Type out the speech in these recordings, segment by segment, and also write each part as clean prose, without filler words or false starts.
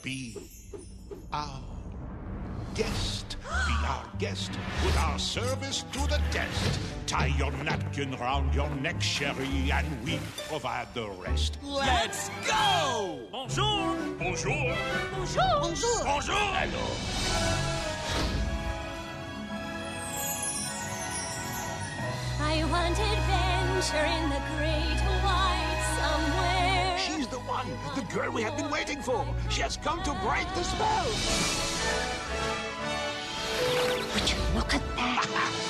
be our guest. Be our guest. Put our service to the test. Tie your napkin round your neck, Sherry, and we provide the rest. Let's go! Bonjour! Bonjour! Bonjour! Bonjour! Bonjour! Hello. I want adventure in the great white somewhere. She's the one, the girl we have been waiting for. She has come to break the spell. Would you look at that?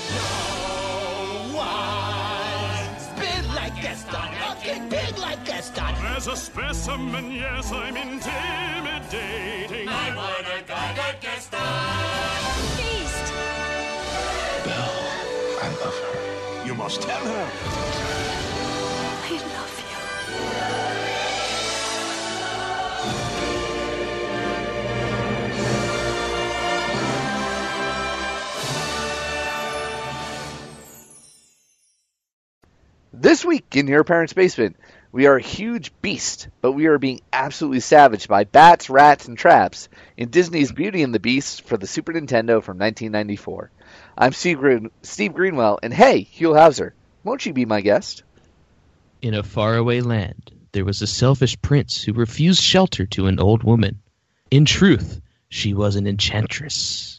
No one spin like Gaston, looking big like Gaston. As a specimen, yes, I'm intimidating. I want a guy like Gaston. Beast! Belle, I love her. You must tell her. I love you. This week in Your Parents' Basement, we are a huge beast, but we are being absolutely savaged by bats, rats, and traps in Disney's Beauty and the Beast for the Super Nintendo from 1994. I'm Steve Greenwell, and hey, Hugh Hauser, won't you be my guest? In a faraway land, there was a selfish prince who refused shelter to an old woman. In truth, she was an enchantress.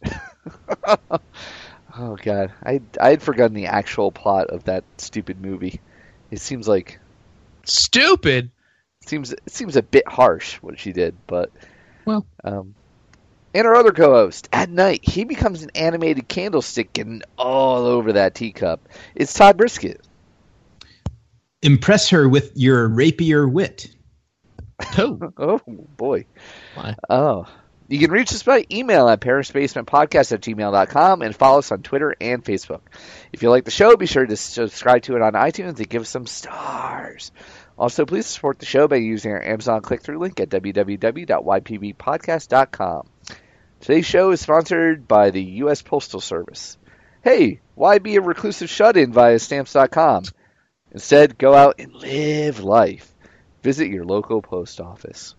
Oh, God. I had forgotten the actual plot of that stupid movie. It seems like... Stupid? It seems a bit harsh, what she did, but... Well... And our other co-host, at night, he becomes an animated candlestick getting all over that teacup. It's Todd Brisket. Impress her with your rapier wit. Oh, boy. Why? Oh. You can reach us by email at parentsbasementpodcast@gmail.com and follow us on Twitter and Facebook. If you like the show, be sure to subscribe to it on iTunes and give us some stars. Also, please support the show by using our Amazon click-through link at www.ypbpodcast.com. Today's show is sponsored by the U.S. Postal Service. Hey, why be a reclusive shut-in via Stamps.com? Instead, go out and live life. Visit your local post office.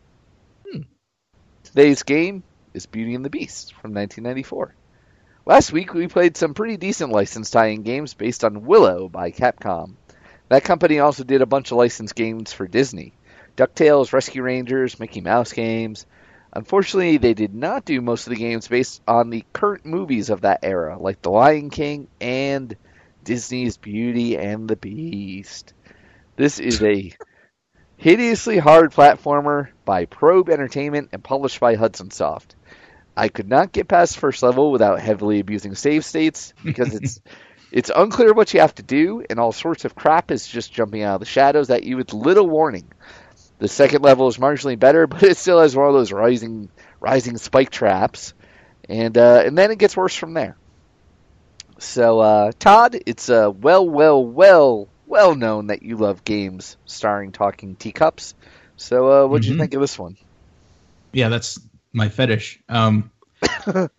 Today's game is Beauty and the Beast from 1994. Last week, we played some pretty decent licensed tie-in games based on Willow by Capcom. That company also did a bunch of licensed games for Disney. DuckTales, Rescue Rangers, Mickey Mouse games. Unfortunately, they did not do most of the games based on the current movies of that era, like The Lion King and Disney's Beauty and the Beast. This is a hideously hard platformer by Probe Entertainment and published by Hudson Soft. I could not get past the first level without heavily abusing save states because it's unclear what you have to do, and all sorts of crap is just jumping out of the shadows at you with little warning. The second level is marginally better, but it still has one of those rising spike traps, and then it gets worse from there. So, Todd, it's well known that you love games starring talking teacups. So, what did you think of this one? Yeah, that's my fetish. Guys,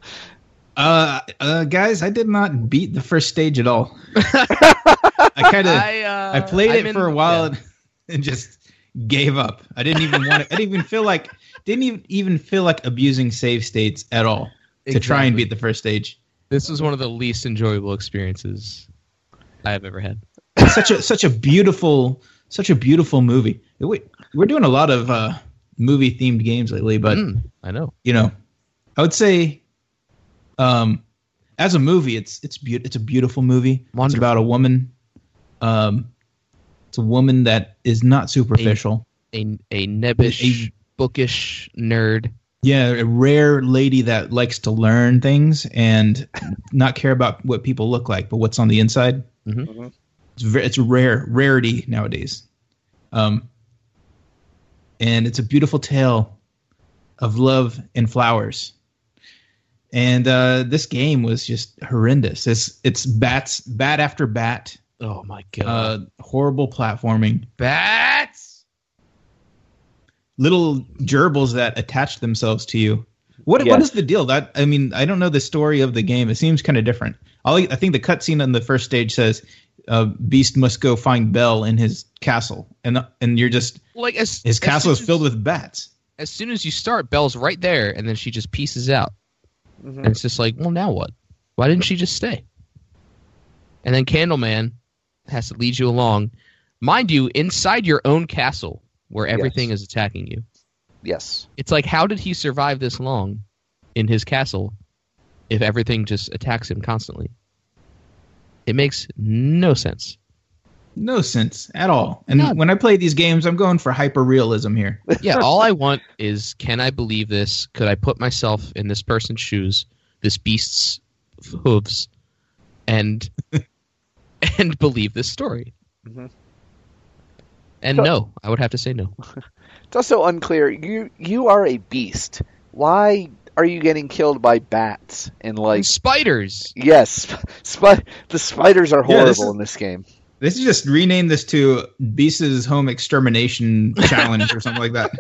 I did not beat the first stage at all. I played it for a while and just gave up. I didn't even want to. I didn't even feel like abusing save states at all to try and beat the first stage. This was one of the least enjoyable experiences I have ever had. Such a beautiful movie. We're doing a lot of movie themed games lately, but I know. I would say, as a movie, it's a beautiful movie. Wonderful. It's about a woman. It's a woman that is not superficial. A nebbish, bookish nerd. Yeah, a rare lady that likes to learn things and not care about what people look like, but what's on the inside. Mm-hmm. It's a rarity nowadays. And it's a beautiful tale of love and flowers. And this game was just horrendous. It's bat after bat. Oh my god! Horrible platforming. Bats. Little gerbils that attach themselves to you. What is the deal? I don't know the story of the game. It seems kind of different. I think the cutscene on the first stage says Beast must go find Belle in his castle, and you're just like his castle is filled with bats. as soon as you start, Belle's right there, and then she just pieces out. And it's just like, well, now what? Why didn't she just stay? And then Candleman has to lead you along. Mind you, inside your own castle, where everything is attacking you. Yes. It's like, how did he survive this long in his castle if everything just attacks him constantly? It makes no sense. No sense at all. And when I play these games, I'm going for hyper-realism here. Yeah, all I want is, can I believe this? Could I put myself in this person's shoes, this beast's hooves, and believe this story? Mm-hmm. And no, I would have to say no. It's also unclear. You are a beast. Why are you getting killed by bats and And spiders. Yes, the spiders are horrible in this game. This is just rename this to Beast's Home Extermination Challenge or something like that.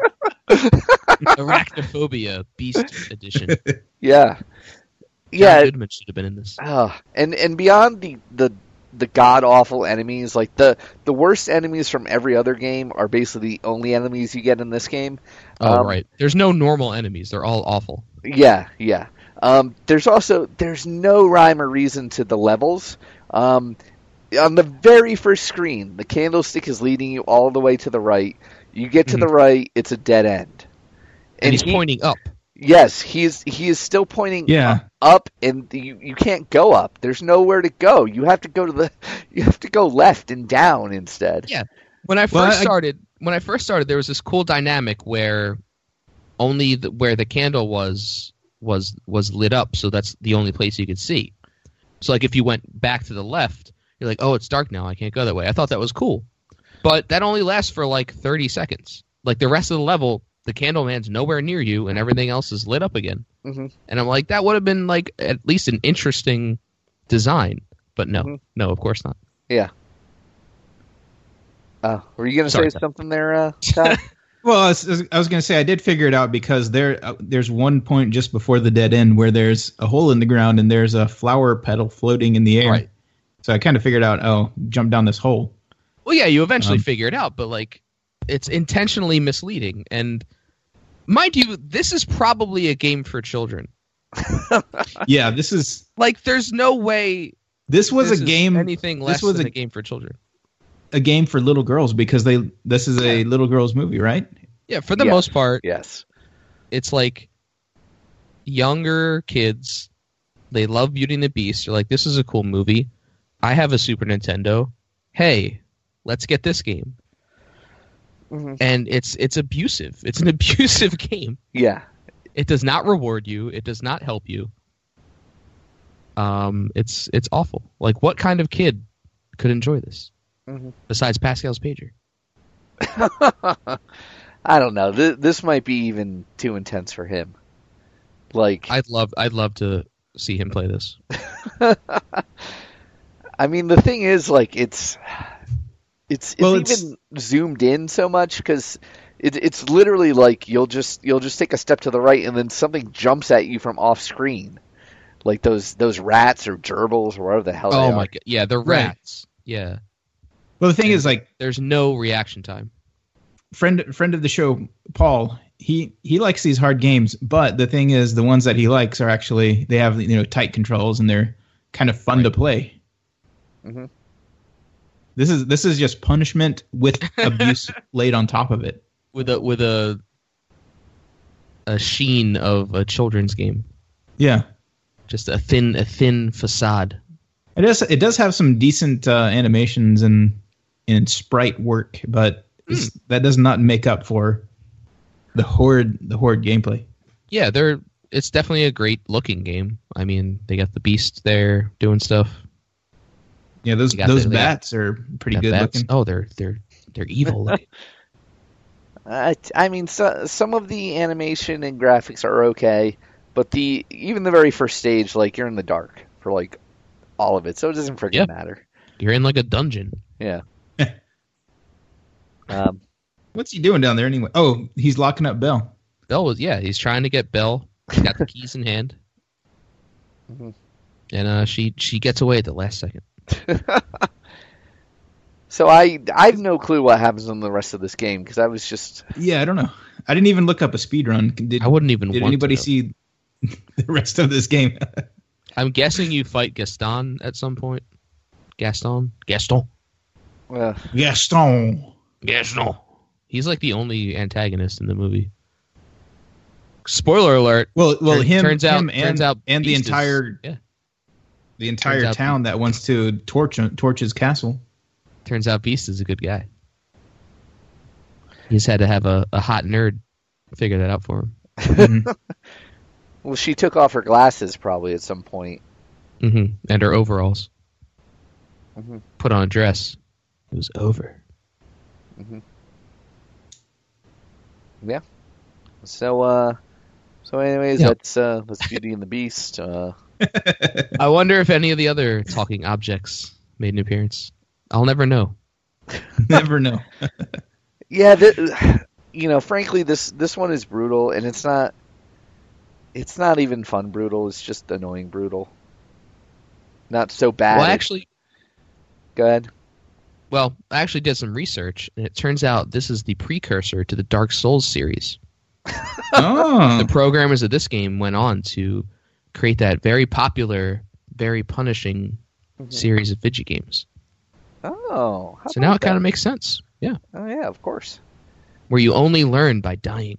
Arachnophobia Beast Edition. Yeah. John Goodman should have been in this. And beyond the god awful enemies, like the worst enemies from every other game are basically the only enemies you get in this game. Oh, right. There's no normal enemies. They're all awful. Yeah. There's no rhyme or reason to the levels. On the very first screen, the candlestick is leading you all the way to the right. You get to the right, it's a dead end. And he's pointing up. Yes, he is still pointing up, and you can't go up. There's nowhere to go. You have to go left and down instead. Yeah. When I first started, there was this cool dynamic where only where the candle was lit up, so that's the only place you could see. So like if you went back to the left, you're like, oh, it's dark now. I can't go that way. I thought that was cool. But that only lasts for like 30 seconds. Like the rest of the level, the Candleman's nowhere near you, and everything else is lit up again. Mm-hmm. And I'm like, that would have been like at least an interesting design. But no, of course not. Yeah. Were you going to say something there, Todd? Well, I was going to say I did figure it out because there's one point just before the dead end where there's a hole in the ground and there's a flower petal floating in the air. Right. So I kind of figured out, jump down this hole. Well, yeah, you eventually figure it out, but like it's intentionally misleading. And mind you, this is probably a game for children. Yeah, this is like there's no way this was a game anything less than a game for children. A game for little girls because this is a little girls movie, right? Yeah, for the most part. Yes. It's like younger kids, they love Beauty and the Beast. They're like, this is a cool movie. I have a Super Nintendo. Hey, let's get this game. Mm-hmm. And it's abusive. It's an abusive game. Yeah. It does not reward you. It does not help you. It's awful. Like, what kind of kid could enjoy this? Mm-hmm. Besides Pascal's pager. I don't know. This might be even too intense for him. Like, I'd love to see him play this. I mean, the thing is, like, it's even zoomed in so much because it's literally like you'll just take a step to the right and then something jumps at you from off screen, like those rats or gerbils or whatever the hell. Oh my god! Yeah, the rats. Right. Yeah. Well, the thing is, like, there's no reaction time. Friend of the show, Paul, he likes these hard games, but the thing is, the ones that he likes are actually they have tight controls and they're kind of fun to play. Mm-hmm. This is just punishment with abuse laid on top of it, with a sheen of a children's game. Yeah, just a thin facade. It does have some decent animations and sprite work, but that does not make up for the horde gameplay. Yeah, it's definitely a great looking game. I mean, they got the beast there doing stuff. Yeah, those bats are pretty good looking. Oh, they're evil. I mean, some of the animation and graphics are okay, but even the very first stage, like, you're in the dark for like all of it, so it doesn't freaking matter. You're in like a dungeon. Yeah. What's he doing down there anyway? Oh, he's locking up Belle. He's trying to get Belle. He's got the keys in hand. Mm-hmm. And she gets away at the last second. So I have no clue what happens in the rest of this game because I was just Yeah, I don't know. I didn't even look up a speed run. I wouldn't even. Did want anybody to know. see the rest of this game? I'm guessing you fight Gaston at some point. Gaston. well, Gaston. He's like the only antagonist in the movie. Spoiler alert. Well, turns out and the Beast is- entire yeah. the entire Turns out town that wants to torch his castle. Turns out Beast is a good guy. He's had to have a hot nerd figure that out for him. Mhm. well, she took off her glasses probably at some point. Mm-hmm. And her overalls. Mm-hmm. Put on a dress. It was over. Yeah. So anyways, Yeah. that's Beauty and the Beast. I wonder if any of the other talking objects made an appearance. I'll never know. Never know. Yeah, frankly, this one is brutal, and it's not even fun brutal. It's just annoying brutal. Not so bad. Well, Go ahead. I actually did some research, and it turns out this is the precursor to the Dark Souls series. Oh, The programmers of this game went on to create that very popular, very punishing series of video games. Oh, how So now about it kind of that? makes sense. Yeah. Oh yeah, of course. Where you only learn by dying.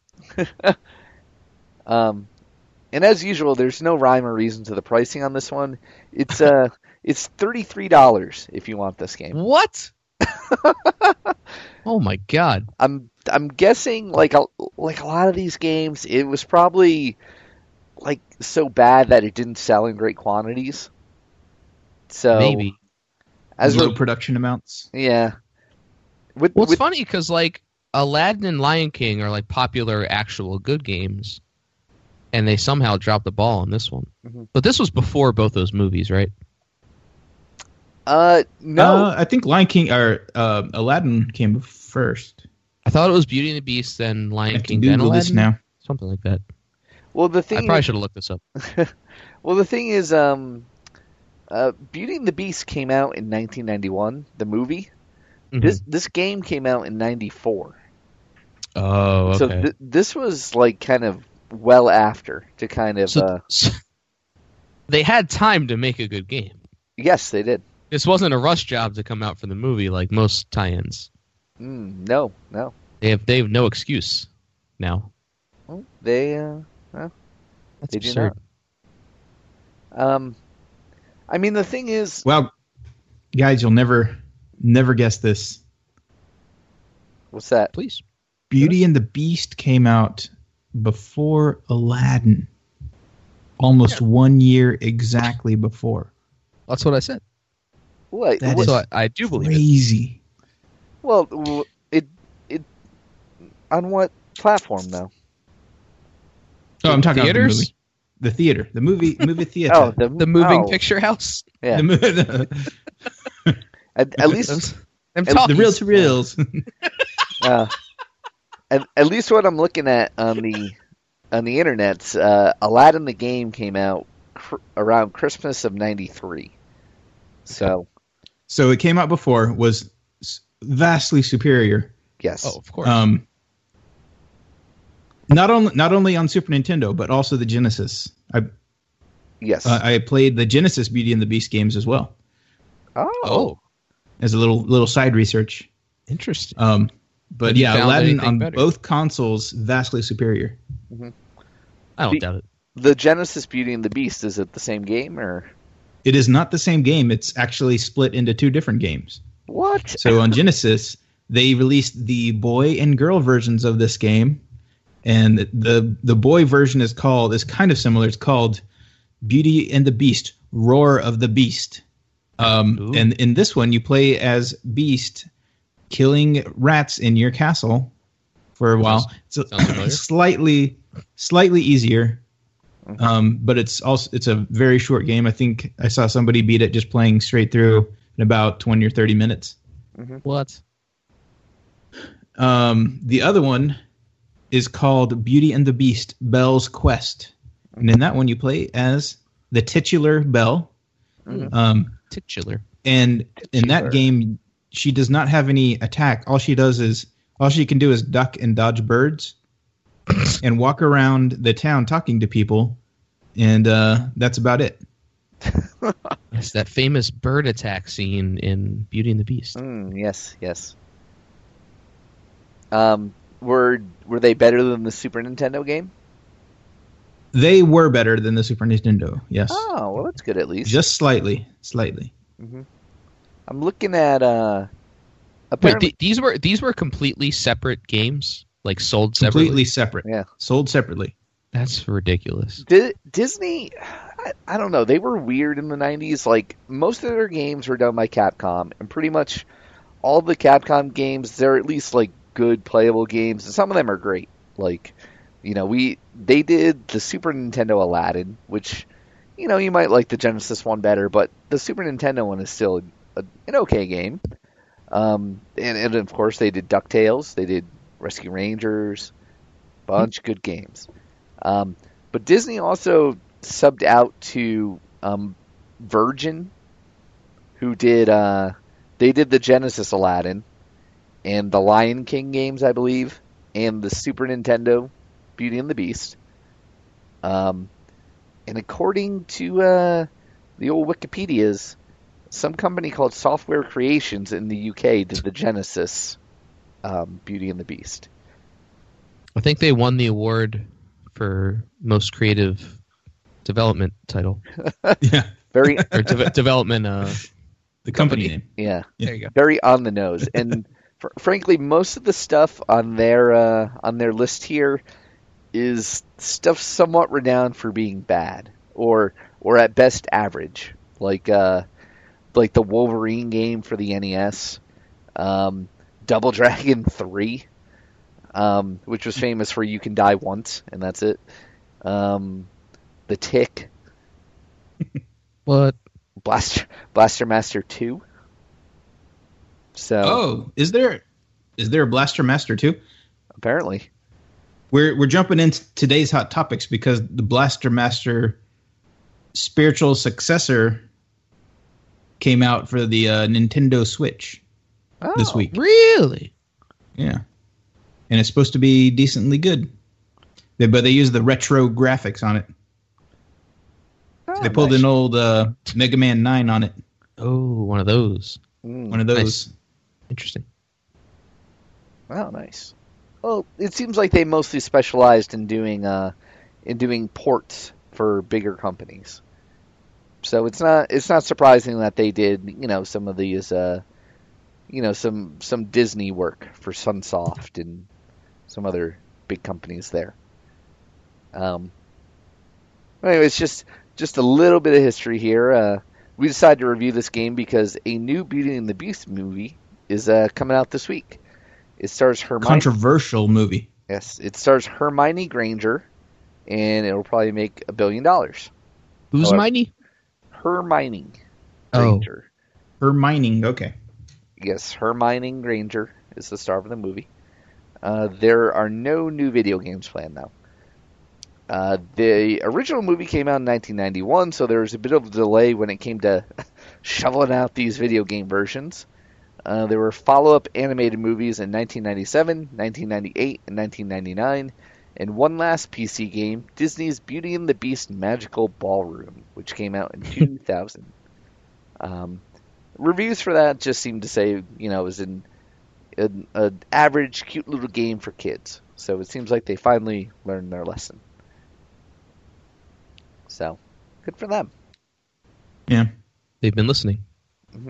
And as usual, there's no rhyme or reason to the pricing on this one. It's it's $33 if you want this game. What? Oh my god. I'm guessing like a lot of these games, it was probably like so bad that it didn't sell in great quantities. So Maybe. as low we're, production amounts. yeah. Well, it's funny because like Aladdin and Lion King are like popular, actual good games, and they somehow dropped the ball on this one. Mhm. But this was before both those movies, right? No. I think Lion King or Aladdin came first. I thought it was Beauty and the Beast, then I Lion have to King, then Google this Aladdin, now. something like that. Well, the I thing probably should have looked this up. Well, the thing is, Beauty and the Beast came out in 1991, the movie. Mhm. This game came out in 94. Oh, okay. So this was like kind of well after to kind of... So they had time to make a good game. yes, they did. This wasn't a rush job to come out for the movie like most tie-ins. No. They have no excuse now. Well, they That's they do absurd. not. I mean, the thing is... Well, guys, you'll never guess this. What's that? Please. Beauty and the Beast came out before Aladdin. Almost 1 year exactly before. That's what I said. What? That what- is So I do believe it. crazy. Well, it on what platform though? Oh, I'm talking Theaters? about the movie. The theater. The movie theater. Oh, The moving oh, picture house. Yeah. the At least Them real talkies. to reels. at least what I'm looking at on the internet, Aladdin the game came out around Christmas of '93. So So it came out before, was vastly superior. yes, Oh, of course. Not only on Super Nintendo, but also the Genesis. yes. I played the Genesis Beauty and the Beast games as well Oh, as a little side research. Interesting. But Have you yeah, found Aladdin anything on better? both consoles vastly superior. I don't doubt it. the Genesis Beauty and the Beast, is it the same game or It is not the same game. It's actually split into two different games. what? So on Genesis, they released the boy and girl versions of this game, and the boy version is kind of similar. It's called Beauty and the Beast: Roar of the Beast. And in this one, you play as Beast, killing rats in your castle for a while. Sounds familiar. It's slightly easier, but it's a very short game. I think I saw somebody beat it just playing straight through in about 20 or 30 minutes. What? The other one is called Beauty and the Beast: Belle's Quest, and in that one you play as the titular Belle. Titular. And in that Titular. game, she does not have any attack. All she can do is duck and dodge birds and walk around the town talking to people, and that's about it. It's that famous bird attack scene in Beauty and the Beast. Yes. Were they better than the Super Nintendo game? They were better than the Super Nintendo, yes. Oh, well, that's good at least. Just slightly. Mm-hmm. I'm looking at apparently these were completely separate games, like sold separately. Completely separate. Yeah, sold separately. That's ridiculous. Disney, I don't know. They were weird in the 90s. Like, most of their games were done by Capcom, and pretty much all the Capcom games, they're at least like good playable games, and some of them are great. Like, they did the Super Nintendo Aladdin, which, you might like the Genesis one better, but the Super Nintendo one is still an okay game. And of course they did DuckTales, they did Rescue Rangers, bunch of good games. But Disney also subbed out to Virgin, who did they did the Genesis Aladdin and the Lion King games, I believe, and the Super Nintendo Beauty and the Beast. And according to the old Wikipedias, some company called Software Creations in the UK did the Genesis Beauty and the Beast. I think they won the award for most creative development title. Yeah, very or development. The company name. Yeah, there you go. Very on the nose. And frankly, most of the stuff on their list here is stuff somewhat renowned for being bad, or at best average, like the Wolverine game for the NES, Double Dragon 3, which was famous for you can die once and that's it. The Tick. What? Blaster Master 2. So is there a Blaster Master 2? Apparently. We're jumping into today's hot topics because the Blaster Master spiritual successor came out for the Nintendo Switch this week. Really? Yeah. And it's supposed to be decently good. But they use the retro graphics on it. Oh, they pulled nice. an old Mega Man 9 on it. Oh, one of those. One of those. Nice. Interesting. Oh, nice. Well, it seems like they mostly specialized in doing ports for bigger companies. So it's not surprising that they did, some of these some Disney work for Sunsoft and some other big companies there. Anyways, just a little bit of history here. We decided to review this game because a new Beauty and the Beast movie is coming out this week. It stars Hermione. Controversial movie. Yes, it stars Hermione Granger, and it'll probably make $1 billion. Who's Hermione? Hermione Granger. Hermione, okay. Yes, Hermione Granger is the star of the movie. There are no new video games planned now. The original movie came out in 1991, so there was a bit of a delay when it came to shoveling out these video game versions. There were follow-up animated movies in 1997, 1998, and 1999, and one last PC game, Disney's Beauty and the Beast Magical Ballroom, which came out in 2000. Reviews for that just seem to say, it was an average, cute little game for kids. So it seems like they finally learned their lesson. So, good for them. Yeah. They've been listening. Mm-hmm.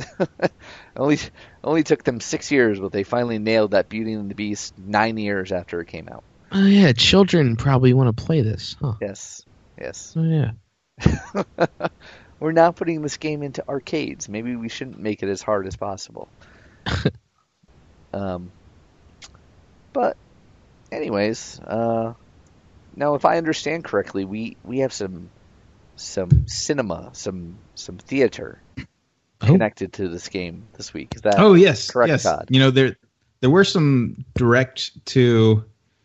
Only took them 6 years, but they finally nailed that Beauty and the Beast 9 years after it came out. Oh yeah, children probably want to play this, huh? Yes. Oh yeah. We're now putting this game into arcades. Maybe we shouldn't make it as hard as possible. But anyways, now if I understand correctly, we have some cinema, some theater connected to this game this week. Is that yes, correct, yes. Todd? There were some direct to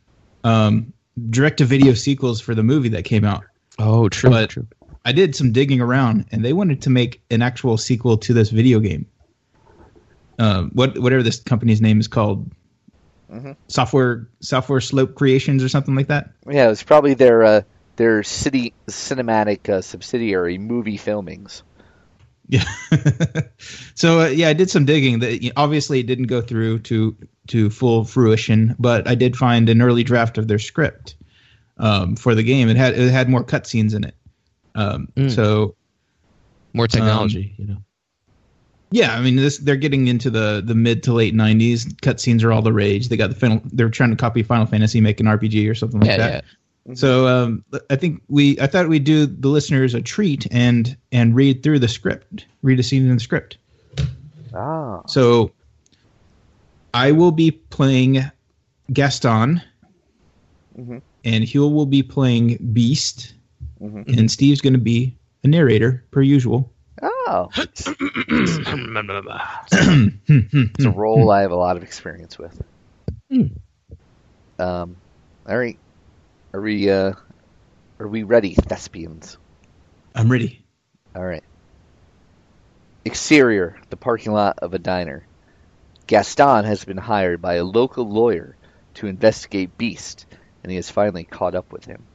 video sequels for the movie that came out. Oh, true. But true. I did some digging around, and they wanted to make an actual sequel to this video game. whatever this company's name is called. Software Slope Creations or something like that. Yeah, it's probably their city cinematic subsidiary, Movie Filmings. Yeah. So I did some digging. Obviously, it didn't go through to full fruition, but I did find an early draft of their script for the game. It had more cutscenes in it. So more technology, Yeah, I mean, they're getting into the mid to late 90s. Cutscenes are all the rage. They got they're trying to copy Final Fantasy, make an RPG or something like that. Yeah. So I thought we'd do the listeners a treat and read through the script, read a scene in the script. Ah. So I will be playing Gaston, and Huel will be playing Beast, and Steve's going to be a narrator per usual. Oh. It's a role I have a lot of experience with. All right. Are we ready, thespians? I'm ready. All right. Exterior, the parking lot of a diner. Gaston has been hired by a local lawyer to investigate Beast, and he has finally caught up with him.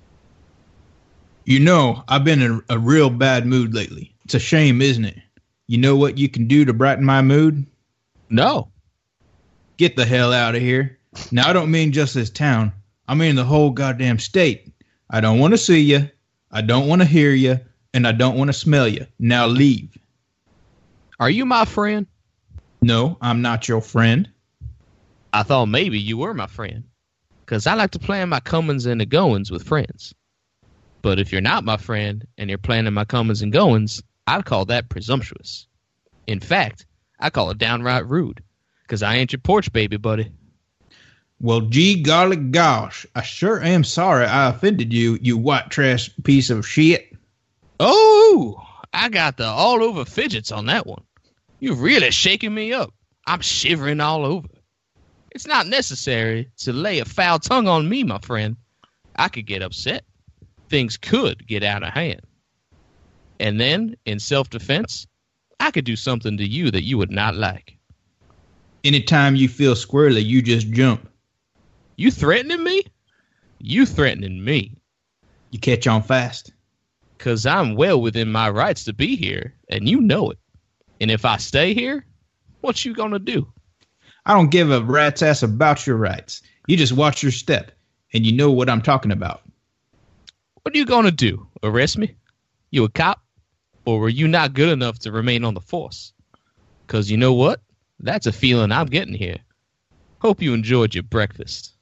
I've been in a real bad mood lately. It's a shame, isn't it? You know what you can do to brighten my mood? No. Get the hell out of here. Now, I don't mean just this town. I mean the whole goddamn state. I don't want to see you. I don't want to hear you. And I don't want to smell you. Now leave. Are you my friend? No, I'm not your friend. I thought maybe you were my friend. Because I like to plan my comings and the goings with friends. But if you're not my friend and you're planning my comings and goings, I'd call that presumptuous. In fact, I call it downright rude. Because I ain't your porch baby, buddy. Well, gee golly gosh, I sure am sorry I offended you, you white trash piece of shit. Oh, I got the all over fidgets on that one. You've really shaken me up. I'm shivering all over. It's not necessary to lay a foul tongue on me, my friend. I could get upset. Things could get out of hand. And then, in self-defense, I could do something to you that you would not like. Anytime you feel squirrely, you just jump. You threatening me? You threatening me. You catch on fast. 'Cause I'm well within my rights to be here, and you know it. And if I stay here, what you gonna do? I don't give a rat's ass about your rights. You just watch your step, and you know what I'm talking about. What are you gonna do? Arrest me? You a cop? Or were you not good enough to remain on the force? 'Cause you know what? That's a feeling I'm getting here. Hope you enjoyed your breakfast.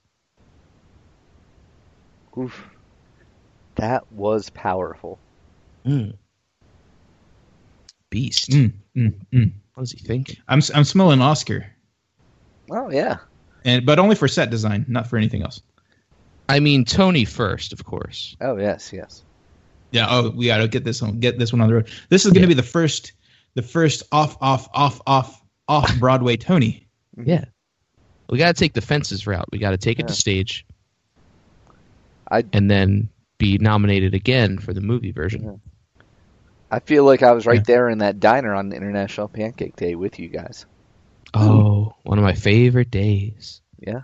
Oof. That was powerful. Beast. What is he thinking? I'm smelling Oscar. Oh, yeah. But only for set design, not for anything else. I mean, Tony first, of course. Oh, yes. Yeah. Oh, we gotta get this one on the road. This is going to be the first off Broadway Tony. Yeah. We got to take the fences route. We got to take it to stage. And then be nominated again for the movie version. Yeah. I feel like I was right there in that diner on International Pancake Day with you guys. Oh, one of my favorite days. Yeah.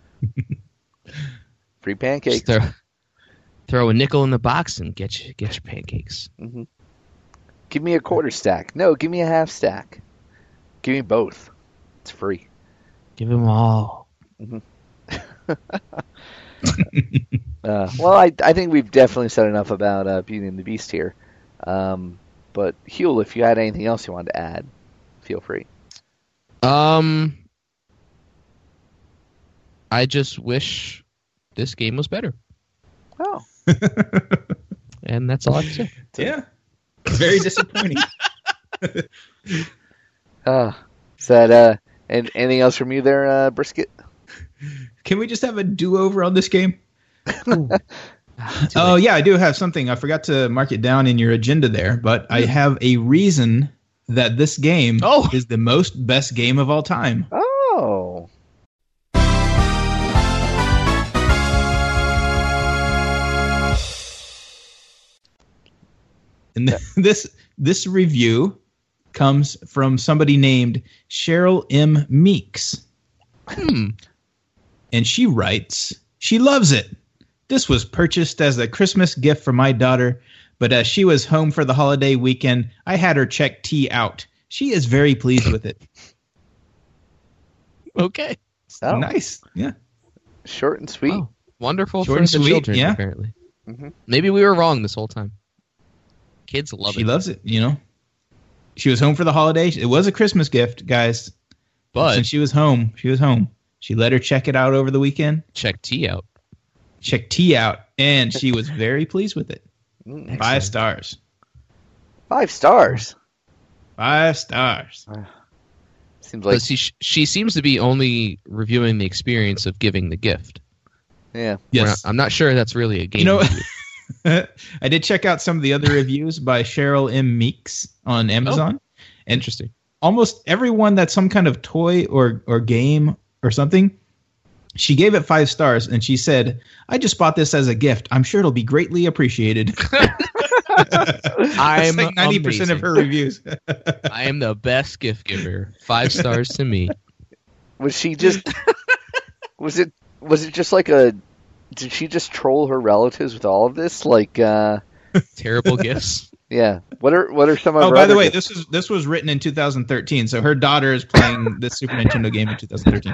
Free pancakes. Throw a nickel in the box and get your pancakes. Mm-hmm. Give me a quarter stack. No, give me a half stack. Give me both. It's free. Give them all. Mm-hmm. Well, I think we've definitely said enough about Beauty and the Beast here. But Huel, if you had anything else you wanted to add, feel free. I just wish this game was better. Oh. And that's all I have to say. Yeah. Very disappointing. Is that and anything else from you there, Brisket? Can we just have a do-over on this game? Oh, yeah, I do have something. I forgot to mark it down in your agenda there, but I have a reason that this game is the best game of all time. Oh. And this review comes from somebody named Cheryl M. Meeks. And she writes, she loves it. This was purchased as a Christmas gift for my daughter, but as she was home for the holiday weekend, I had her check T out. She is very pleased with it. Okay. Oh, Nice. Yeah. short and sweet. Wow. Wonderful Short for and the sweet, children, yeah. apparently. Mhm. Maybe we were wrong this whole time. Kids love She it. loves it, you know. She was home for the holiday. It was a Christmas gift, guys. But Since she was home, She let her check it out over the weekend. check T out. Check T out, and she was very pleased with it. 5 stars. 5 stars. 5 stars. Seems like, She seems to be only reviewing the experience of giving the gift. yeah. Yes. I'm not sure that's really a game. You know, review. I did check out some of the other reviews by Cheryl M. Meeks on Amazon. And Interesting. almost everyone that's some kind of toy or game or something, she gave it 5 stars, and she said, I just bought this as a gift. I'm sure it'll be greatly appreciated. I'm That's like 90% of her reviews. I am the best gift giver. 5 stars to me. Was she just? was it just like a? Did she just troll her relatives with all of this? Like, Terrible gifts. yeah. What are some of? Oh, her by the other way, gifts? this was written in 2013, so her daughter is playing this Super Nintendo game in 2013.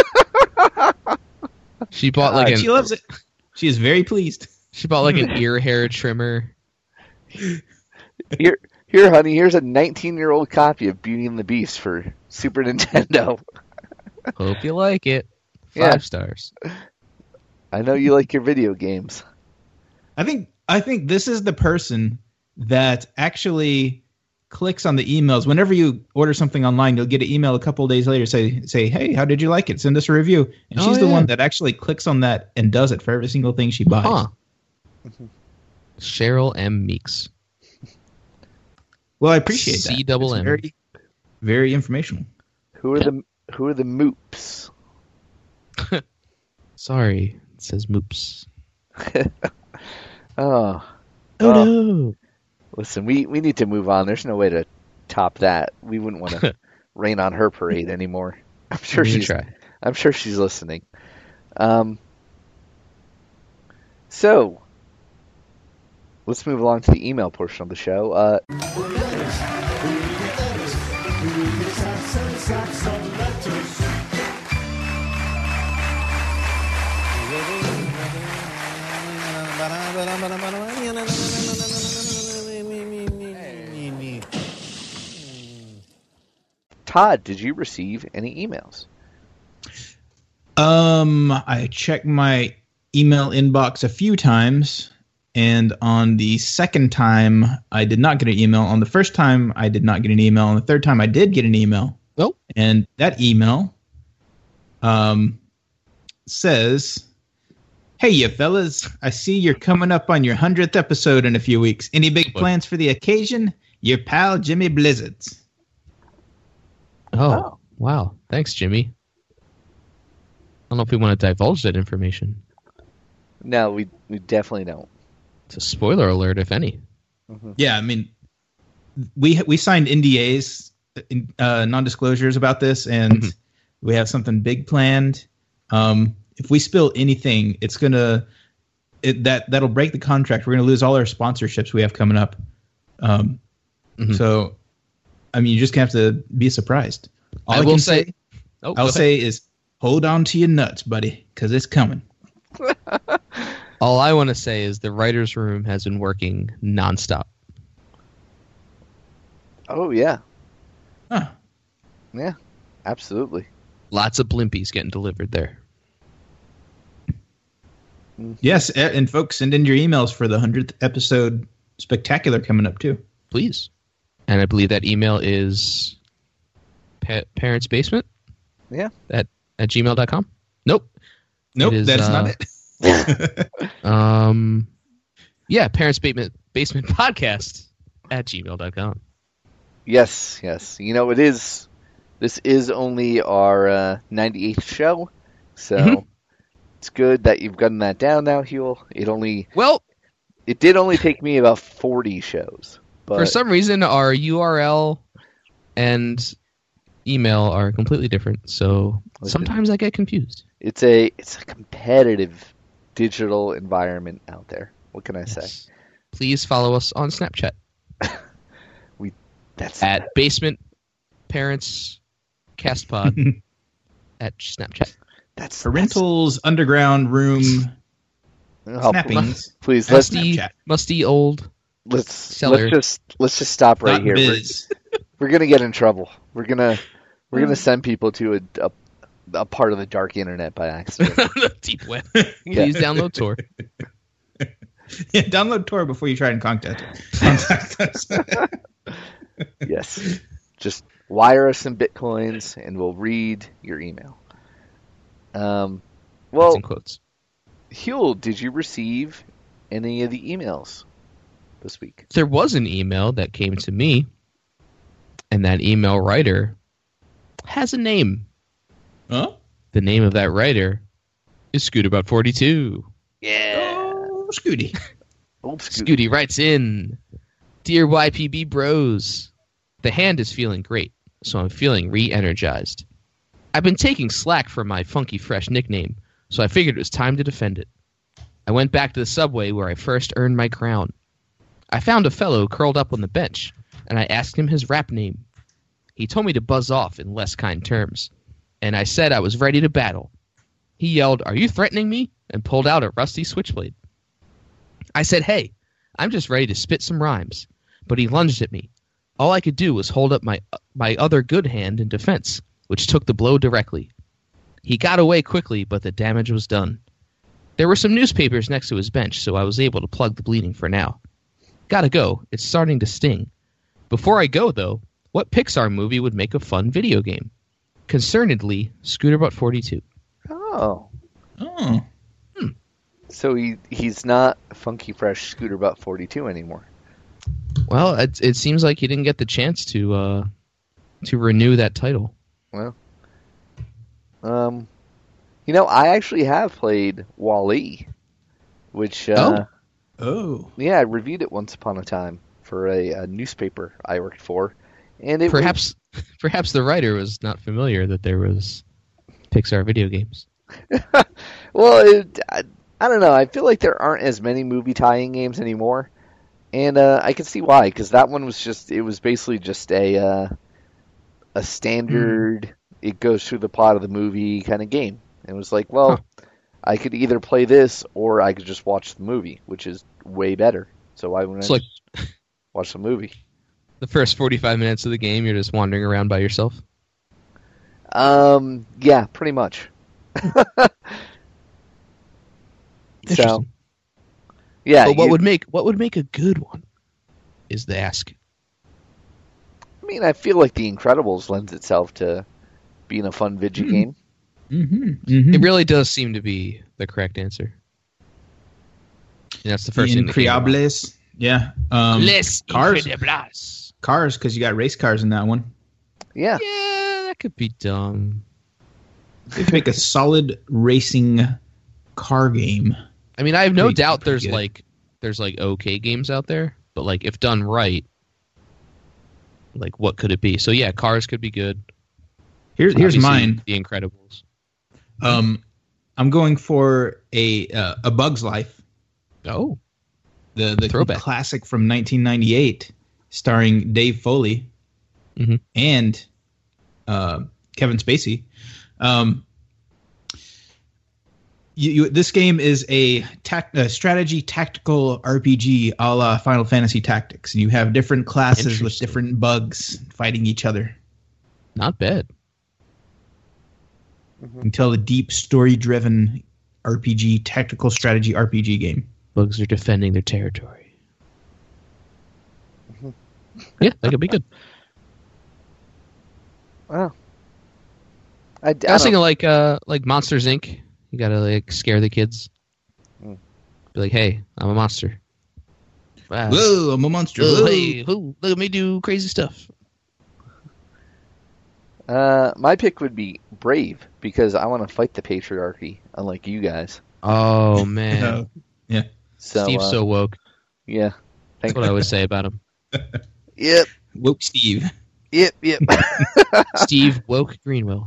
She bought like She loves it. She is very pleased. She bought like an ear hair trimmer. Here, honey. Here's a 19-year-old copy of Beauty and the Beast for Super Nintendo. Hope you like it. 5 Yeah. stars. I know you like your video games. I think this is the person that actually clicks on the emails. Whenever you order something online, you'll get an email a couple of days later say, hey, how did you like it? Send us a review. And she's the one that actually clicks on that and does it for every single thing she buys. Huh. Cheryl M. Meeks. Well, I appreciate that. C-double It's M. very, very informational. Who are the moops? Sorry. It says moops. Oh. Oh, no. Listen, we need to move on. There's no way to top that. We wouldn't want to rain on her parade anymore. I'm sure she's listening. So let's move along to the email portion of the show. Todd, did you receive any emails? I checked my email inbox a few times, and on the second time, I did not get an email. On the first time, I did not get an email. On the third time, I did get an email. Oh. And that email says, hey, you fellas, I see you're coming up on your 100th episode in a few weeks. Any big plans for the occasion? Your pal, Jimmy Blizzards. Oh, wow. Thanks, Jimmy. I don't know if we want to divulge that information. No, we definitely don't. It's a spoiler alert, if any. Yeah, I mean, we signed NDAs, non-disclosures about this, and we have something big planned. If we spill anything, it's that'll break the contract. We're gonna lose all our sponsorships we have coming up. So, I mean, you just have to be surprised. All I will can say, I'll say is hold on to your nuts, buddy, because it's coming. all I want to say is the writer's room has been working nonstop. Oh, yeah. Huh. Yeah, absolutely. Lots of blimpies getting delivered there. Yes, and folks, send in your emails for the 100th episode spectacular coming up, too. Please. And I believe that email is Parents Basement? Yeah. At gmail.com? Nope. Nope, is, that's not it. Yeah, Parents Basement Podcast at gmail.com. Yes. You know, this is only our 98th show, so it's good that you've gotten that down now, Huel. It did only take me about 40 shows. But for some reason, our URL and email are completely different. So sometimes I get confused. It's a competitive digital environment out there. What can I say? Please follow us on Snapchat. That's at Basement Parents Castpod at Snapchat. That's Parental's underground room snappings. Please, musty old. Let's just stop right here. We're gonna get in trouble. We're gonna send people to a part of the dark internet by accident. The deep web. Please download Tor. Yeah, download Tor before you try and contact us. Yes. Just wire us some bitcoins and we'll read your email. Well, that's in quotes. Huel, did you receive any of the emails this week? There was an email that came to me, and that email writer has a name. Huh? The name of that writer is Scootabout42. Yeah. Oh, Scooty. Old Scooty. Scooty writes in, Dear YPB bros, the hand is feeling great, so I'm feeling re-energized. I've been taking slack for my funky fresh nickname, so I figured it was time to defend it. I went back to the subway where I first earned my crown. I found a fellow curled up on the bench, and I asked him his rap name. He told me to buzz off in less kind terms, and I said I was ready to battle. He yelled, "Are you threatening me?" and pulled out a rusty switchblade. I said, "Hey, I'm just ready to spit some rhymes," but he lunged at me. All I could do was hold up my other good hand in defense, which took the blow directly. He got away quickly, but the damage was done. There were some newspapers next to his bench, so I was able to plug the bleeding for now. Gotta go. It's starting to sting. Before I go, though, what Pixar movie would make a fun video game? Concernedly, Scootabout42. Oh. Oh. So he's not Funky Fresh Scootabout42 anymore. Well, it seems like he didn't get the chance to renew that title. Well, I actually have played Wall-E, which yeah, I reviewed it once upon a time for a newspaper I worked for, and it perhaps the writer was not familiar that there was Pixar video games. Well, I don't know. I feel like there aren't as many movie tie-in games anymore, and I can see why. Because that one was basically just a standard. It goes through the plot of the movie kind of game. It was like, well, I could either play this or I could just watch the movie, which is way better. So why wouldn't I just watch the movie? The first 45 minutes of the game, you're just wandering around by yourself? Yeah, pretty much. So, yeah. But what would make a good one is the ask. I mean, I feel like The Incredibles lends itself to being a fun video game. Mm-hmm. Mm-hmm. It really does seem to be the correct answer. And that's the first thing. Increíbles. Yeah. Les Cars. Increíbles. Cars, because you got race cars in that one. Yeah. Yeah, that could be done. They could make a solid racing car game. I mean, I have no doubt there's okay games out there, but like if done right, like what could it be? So yeah, Cars could be good. Here's Obviously, mine. The Incredibles. I'm going for a Bug's Life. Oh, the throwback classic from 1998, starring Dave Foley and Kevin Spacey. This game is a strategy tactical RPG a la Final Fantasy Tactics. You have different classes with different bugs fighting each other. Not bad. You can tell a deep story-driven RPG, tactical strategy RPG game. Bugs are defending their territory. Yeah, that could be good. Wow. I was thinking like Monsters Inc. You gotta like scare the kids. Be like, hey, I'm a monster. Wow. Whoa, I'm a monster. Whoa, hey, look at me do crazy stuff. My pick would be Brave, because I want to fight the patriarchy, unlike you guys. Oh, man. Yeah. So, Steve's so woke. Yeah. That's what I would say about him. Yep. Woke Steve. Yep. Steve Woke Greenwell.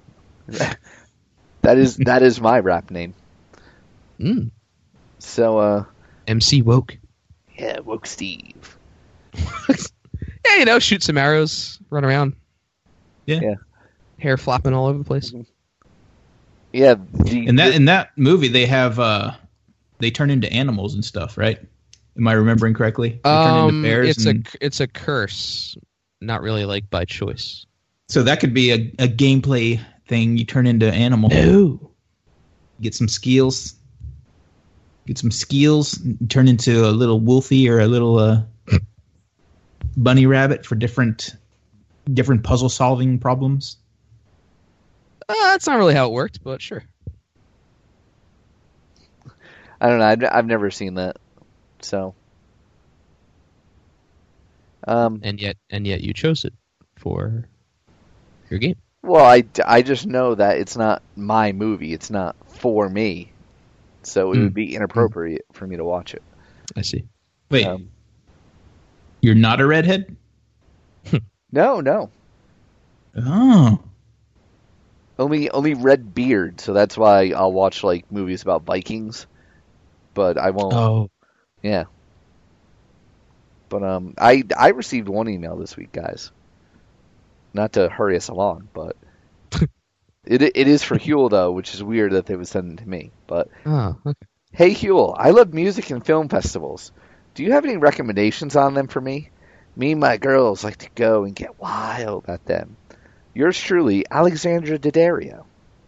That is my rap name. Mm. So, MC Woke. yeah, Woke Steve. Yeah, shoot some arrows, run around. Yeah. Hair flopping all over the place. Yeah, In that movie, they have they turn into animals and stuff, right? Am I remembering correctly? They turn into bears. It's a curse, not really like by choice. So that could be a gameplay thing. You turn into animal. No. Get some skills. Turn into a little wolfie or a little bunny rabbit for different puzzle solving problems. That's not really how it worked, but sure. I don't know. I've never seen that. So, And yet you chose it for your game. well, I just know that it's not my movie. It's not for me. So it would be inappropriate for me to watch it. I see. Wait, you're not a redhead? No. Oh. Only red beard, so that's why I'll watch like movies about Vikings, but I won't. Oh, Yeah. But I received one email this week, guys. Not to hurry us along, but it is for Huel though, which is weird that they would send it to me. But okay. hey Huel, I love music and film festivals. Do you have any recommendations on them for me? Me and my girls like to go and get wild at them. Yours truly, Alexandra Daddario.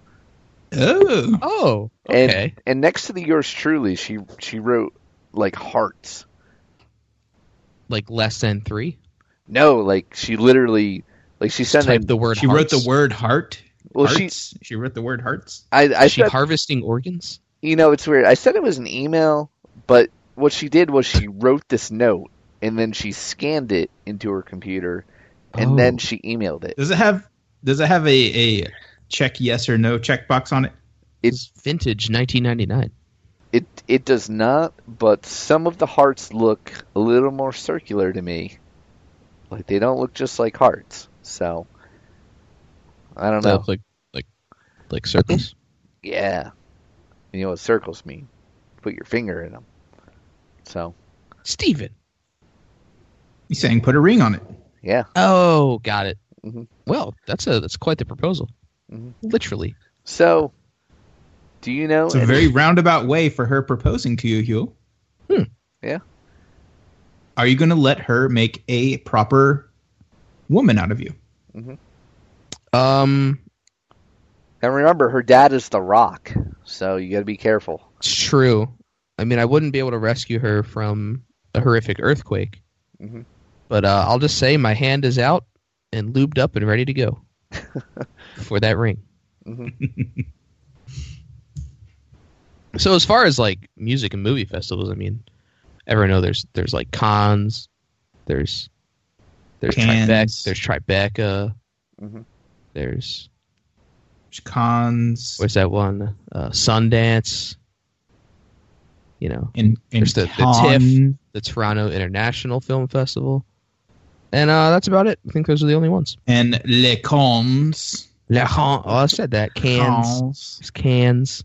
Oh. Okay. And next to the yours truly, she wrote like hearts. Like less than 3? No, like she literally she sent Type the word. She hearts? wrote the word heart. Well, hearts? She wrote the word hearts. I Is she said, harvesting organs? it's weird. I said it was an email, but what she did was she wrote this note and then she scanned it into her computer and then she emailed it. Does it have a check yes or no checkbox on it? It's vintage 1999. It does not, but some of the hearts look a little more circular to me. Like they don't look just like hearts. So I don't know. Like circles. Yeah. You know what circles mean? Put your finger in them. So Steven. He's saying put a ring on it. yeah. Oh, got it. Mhm. Well, that's quite the proposal. Mhm. Literally. So do you know? It's a very roundabout way for her proposing to you, Huel. Yeah. Are you going to let her make a proper woman out of you? And remember, her dad is The Rock, so you got to be careful. It's true. I mean, I wouldn't be able to rescue her from a horrific earthquake. Mhm. But I'll just say my hand is out and lubed up and ready to go for that ring. So as far as like music and movie festivals, I mean, everyone know there's like Cannes, there's Cannes. Tribeca, Mhm. there's Cons what's that one? Sundance. and There's the TIFF, the Toronto International Film Festival, and that's about it. I think those are the only ones. and Les Cons. I said that. Cannes. There's Cannes.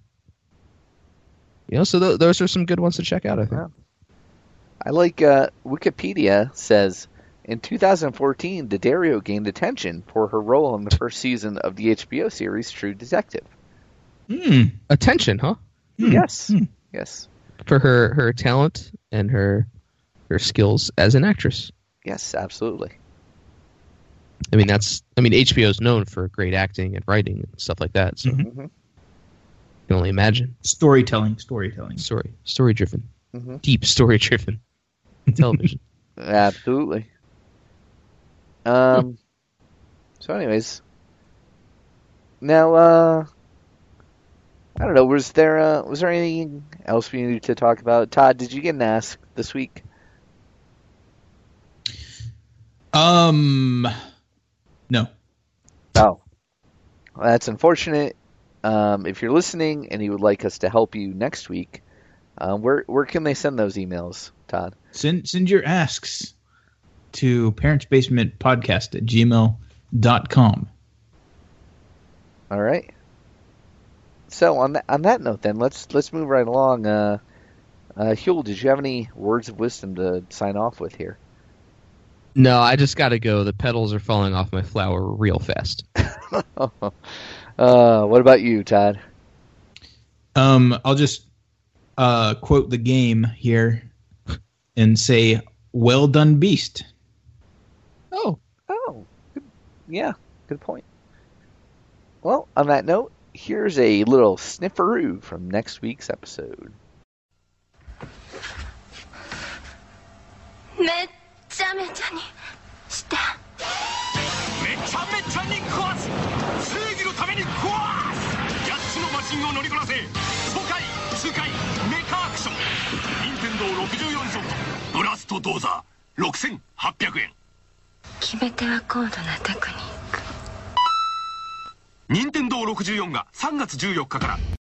So those are some good ones to check out, I think. Yeah. I like Wikipedia says, in 2014, Daddario gained attention for her role in the first season of the HBO series True Detective. Attention, huh? Yes. Yes. For her talent and her skills as an actress. Yes, absolutely. I mean, HBO is known for great acting and writing and stuff like that. So you can only imagine. Storytelling. Story driven, Mhm. deep story driven television. Absolutely. So anyways, now, I don't know, was there anything else we needed to talk about? Todd, did you get an ask this week? No. Oh. Well, that's unfortunate. If you're listening and you would like us to help you next week, where can they send those emails, Todd? Send your asks to parentsbasementpodcast@gmail.com. All right. So on that note, then let's move right along. Huel, did you have any words of wisdom to sign off with here? No, I just got to go. The petals are falling off my flower real fast. What about you, Todd? I'll just quote the game here and say, "Well done, beast." Oh, good. Yeah, good point. Well, on that note, here's a little snifferoo from next week's episode. めっちゃめちゃにしてめちゃめちゃに壊す正義のために壊す8つのマシンを乗りこなせ爽快痛快メカアクション任天堂64ソフトブラストドーザー6800円決め手は高度なテクニック任天堂64が3月14日から